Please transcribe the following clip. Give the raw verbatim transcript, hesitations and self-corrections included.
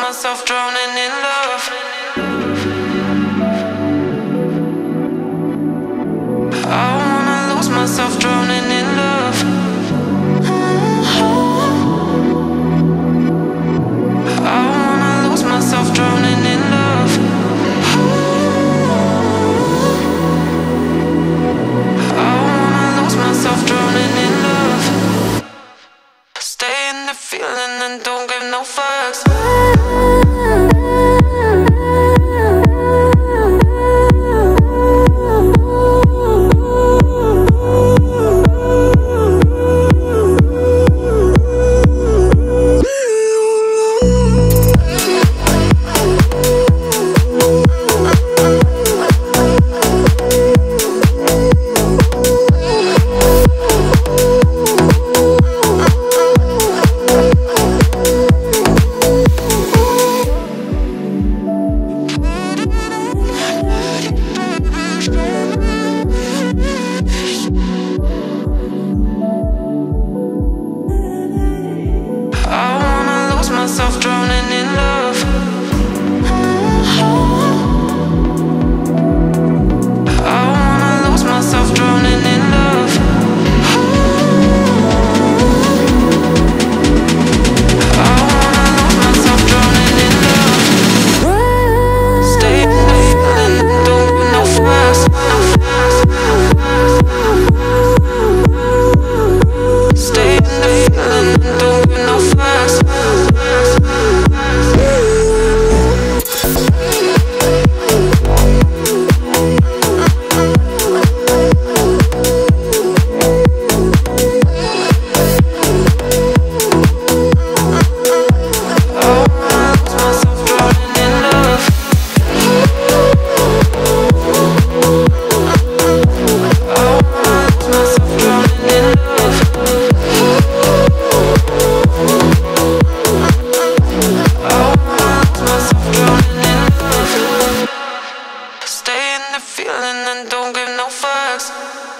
myself drowning in love. I wanna lose myself drowning in love. I wanna lose myself drowning in love. I wanna lose myself drowning in love. Stay in the feeling and don't give no fucks. Myself drowning in love. I wanna lose myself drowning in love. I wanna lose myself drowning in love. Stay in the feeling, don't give no fucks. Stay in the feeling, don't give no fucks. Stay in the feeling and don't give no fucks.